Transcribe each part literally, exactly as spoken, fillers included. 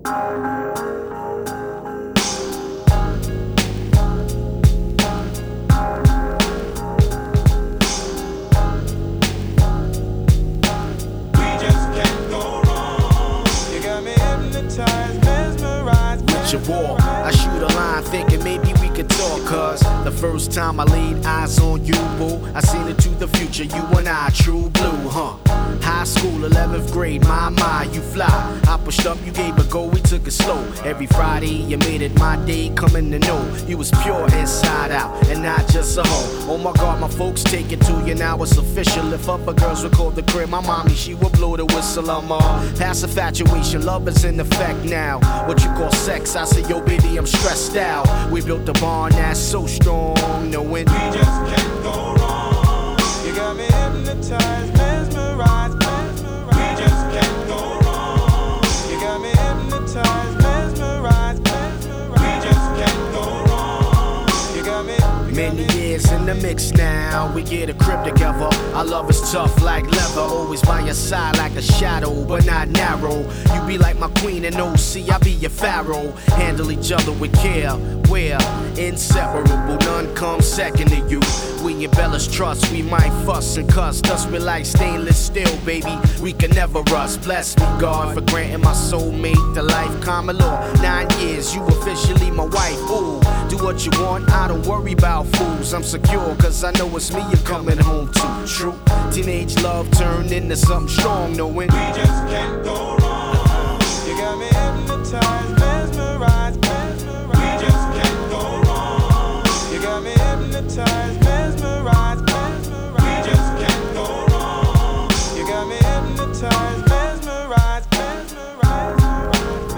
War. I shoot a line thinking maybe we could talk, cause the first time I laid eyes on you, boo, I seen into the future, you and I, true blue, huh? High school, eleventh grade, my, my, you fly. I pushed up, you gave a go, we took it slow. Every Friday, you made it my day, coming to know you was pure inside out, and not just a hoe. Oh my God, my folks take it to you, now it's official. If other girls would call the crib, my mommy, she would blow the whistle. I'm all past infatuation, love is in effect now. What you call sex, I say, yo baby, I'm stressed out. We built a bond that's so strong, knowing we just can't go wrong. You got me hypnotized, mesmerized, mesmerized. We just can't go wrong. You got me hypnotized, mesmerized, mesmerized. We just can't go wrong. You got me. Many years in the mix now, we get a crib together. Our love is tough like leather, always by your side like a shadow, but not narrow. You be like my queen in O C, I be your pharaoh. Handle each other with care, we're inseparable, none comes second to you. We embellish trust, we might fuss and cuss, thus we like stainless steel, baby, we can never rust. Bless me, God, for granting my soulmate the life common law. Nine years, you officially my wife, ooh. Do what you want, I don't worry about fools. I'm secure, cause I know it's me you're coming home to. True, teenage love turned into something strong, knowing we just can't go wrong. You got me hypnotized, mesmerized, mesmerized. We just can't go wrong. You got me hypnotized, mesmerized, mesmerized. We just can't go wrong. You got me hypnotized, mesmerized, mesmerized.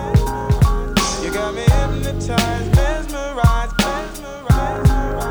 You got me hypnotized, mesmerized, mesmerized.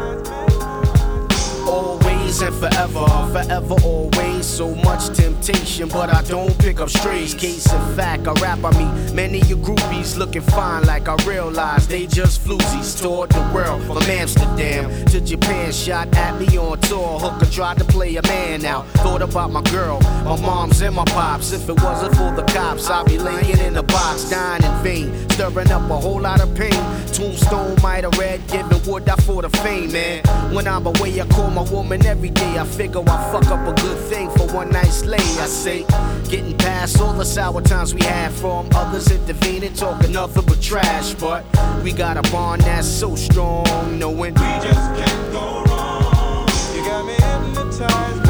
Always and forever, forever, always. So much temptation, but I don't pick up strays. Case in fact, I rap, I mean, many of your groupies looking fine, like I realize they just floozies. Toured the world from Amsterdam to Japan, shot at me on tour. Hooker tried to play a man out. Thought about my girl, my moms and my pops. If it wasn't for the cops, I'd be laying in a box, dying in vain, stirring up a whole lot of pain. Tombstone might have read, giving wood out for the fame, man. When I'm away, I call my woman every day. I figure I fuck up a good thing for one night's lay. I say, getting past all the sour times we had from others intervening, talking nothing but trash. But we got a bond that's so strong, knowing we just can't go wrong. You got me hypnotized.